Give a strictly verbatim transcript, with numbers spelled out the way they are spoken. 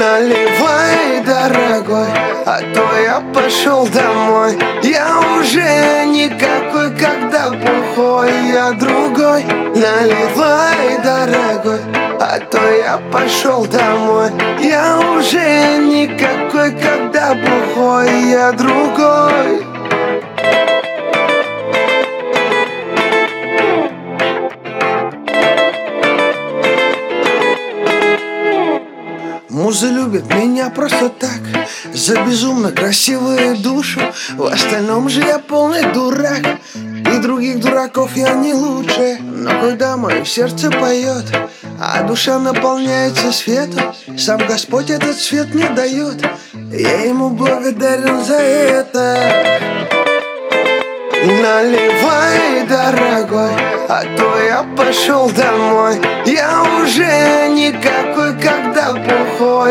Наливай, дорогой, а то я пошел домой. Я уже никакой, когда бухой, я другой. Наливай, дорогой, а то я пошел домой. Я уже никакой, когда бухой, я другой. Муза любит меня просто так, за безумно красивую душу. В остальном же я полный дурак, и других дураков я не лучше. Но когда мое сердце поет, а душа наполняется светом, сам Господь этот свет мне дает. Я ему благодарен за это. Наливай, дорогой, а то я пошел домой. Я уже никакой, когда бухой.